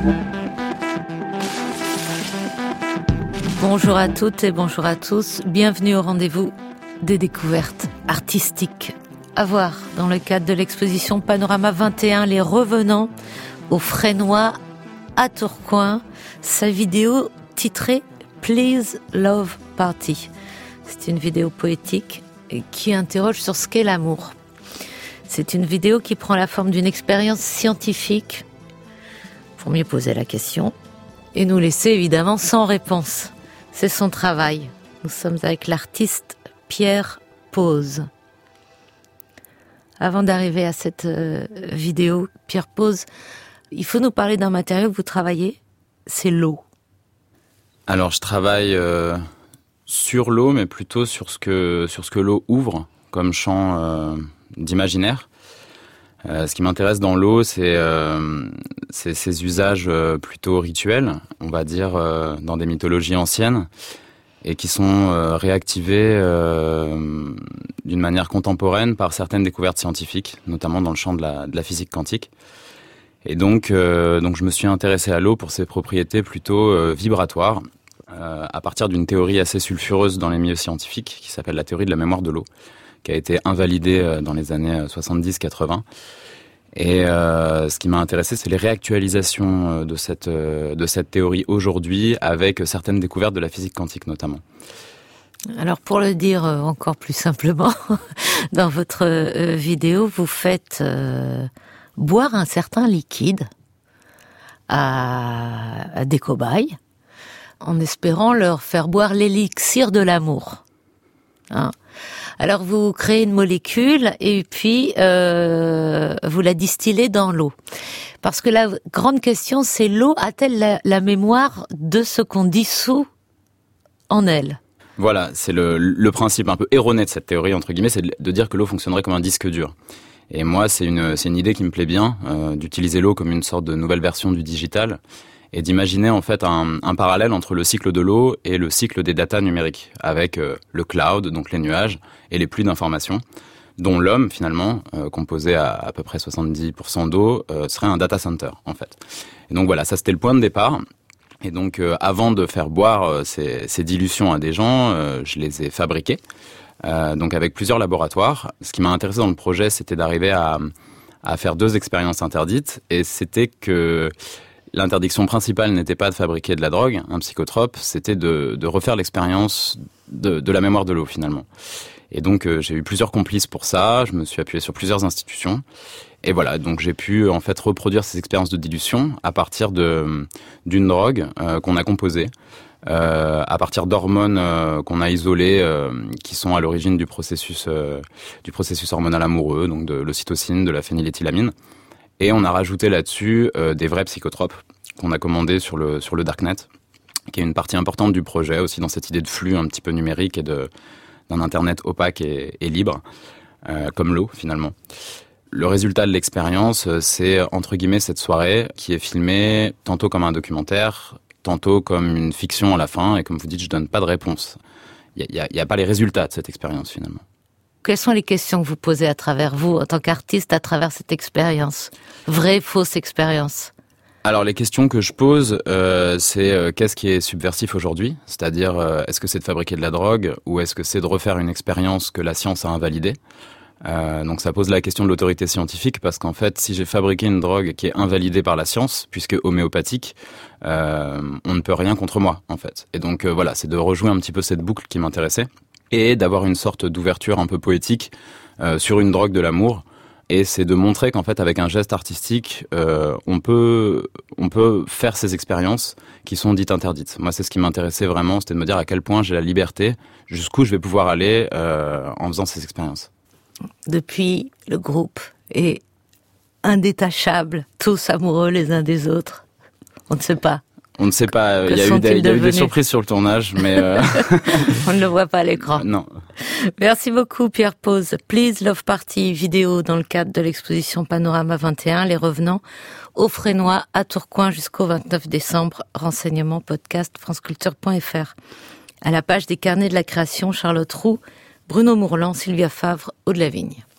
Bonjour à toutes et bonjour à tous. Bienvenue au rendez-vous des découvertes artistiques à voir dans le cadre de l'exposition Panorama 21, Les Revenants au Fresnoy à Tourcoing. Sa vidéo titrée Please Love Party. C'est une vidéo poétique qui interroge sur ce qu'est l'amour. C'est une vidéo qui prend la forme d'une expérience scientifique pour mieux poser la question et nous laisser évidemment sans réponse. C'est son travail. Nous sommes avec l'artiste Pierre Pose. Avant d'arriver à cette vidéo, Pierre Pose, il faut nous parler d'un matériau que vous travaillez, c'est l'eau. Alors je travaille sur l'eau, mais plutôt sur ce que l'eau ouvre comme champ d'imaginaire. Ce qui m'intéresse dans l'eau, c'est ses usages plutôt rituels, on va dire, dans des mythologies anciennes, et qui sont réactivés d'une manière contemporaine par certaines découvertes scientifiques, notamment dans le champ de la physique quantique. Et donc je me suis intéressé à l'eau pour ses propriétés plutôt vibratoires, à partir d'une théorie assez sulfureuse dans les milieux scientifiques, qui s'appelle la théorie de la mémoire de l'eau, qui a été invalidée dans les années 70-80. Et ce qui m'a intéressé, c'est les réactualisations de cette théorie aujourd'hui, avec certaines découvertes de la physique quantique notamment. Alors pour le dire encore plus simplement, dans votre vidéo, vous faites boire un certain liquide à des cobayes, en espérant leur faire boire l'élixir de l'amour. Hein. Alors vous créez une molécule et puis vous la distillez dans l'eau. Parce que la grande question, c'est l'eau a-t-elle la mémoire de ce qu'on dissout en elle ? Voilà, c'est le principe un peu erroné de cette théorie, entre guillemets, c'est de dire que l'eau fonctionnerait comme un disque dur. Et moi, c'est une idée qui me plaît bien, d'utiliser l'eau comme une sorte de nouvelle version du digital, et d'imaginer en fait un parallèle entre le cycle de l'eau et le cycle des datas numériques, avec le cloud, donc les nuages, et les pluies d'informations, dont l'homme, finalement, composé à peu près 70% d'eau, serait un data center, en fait. Et donc voilà, ça c'était le point de départ. Et donc avant de faire boire ces dilutions à des gens, je les ai fabriquées, donc avec plusieurs laboratoires. Ce qui m'a intéressé dans le projet, c'était d'arriver à faire 2 expériences interdites, et c'était que l'interdiction principale n'était pas de fabriquer de la drogue, un psychotrope, c'était de refaire l'expérience de la mémoire de l'eau finalement. Et donc j'ai eu plusieurs complices pour ça, je me suis appuyé sur plusieurs institutions. Et voilà, donc j'ai pu en fait reproduire ces expériences de dilution à partir d'une drogue qu'on a composée, à partir d'hormones qu'on a isolées, qui sont à l'origine du processus hormonal amoureux, donc de l'ocytocine, de la phényléthylamine. Et on a rajouté là-dessus des vrais psychotropes qu'on a commandés sur le Darknet, qui est une partie importante du projet, aussi dans cette idée de flux un petit peu numérique et d'un Internet opaque et libre, comme l'eau finalement. Le résultat de l'expérience, c'est entre guillemets cette soirée qui est filmée tantôt comme un documentaire, tantôt comme une fiction à la fin, et comme vous dites, je donne pas de réponse. Il y a pas les résultats de cette expérience finalement. Quelles sont les questions que vous posez à travers vous, en tant qu'artiste, à travers cette expérience ? Vraie, fausse expérience ? Alors les questions que je pose, c'est qu'est-ce qui est subversif aujourd'hui ? C'est-à-dire, est-ce que c'est de fabriquer de la drogue ou est-ce que c'est de refaire une expérience que la science a invalidée ? Donc ça pose la question de l'autorité scientifique, parce qu'en fait, si j'ai fabriqué une drogue qui est invalidée par la science, puisque homéopathique, on ne peut rien contre moi, en fait. Et donc voilà, c'est de rejouer un petit peu cette boucle qui m'intéressait, et d'avoir une sorte d'ouverture un peu poétique sur une drogue de l'amour. Et c'est de montrer qu'en fait, avec un geste artistique, on peut faire ces expériences qui sont dites interdites. Moi, c'est ce qui m'intéressait vraiment, c'était de me dire à quel point j'ai la liberté, jusqu'où je vais pouvoir aller en faisant ces expériences. Depuis, le groupe est indétachable, tous amoureux les uns des autres. On ne sait pas. On ne sait pas, il y a eu des surprises sur le tournage, mais... On ne le voit pas à l'écran. Non. Merci beaucoup Pierre Pose. Please Love Party vidéo dans le cadre de l'exposition Panorama 21, Les Revenants, au Fresnoy à Tourcoing jusqu'au 29 décembre. Renseignements podcast franceculture.fr. À la page des carnets de la création, Charlotte Roux, Bruno Mourlan, Sylvia Favre, Aude Lavigne.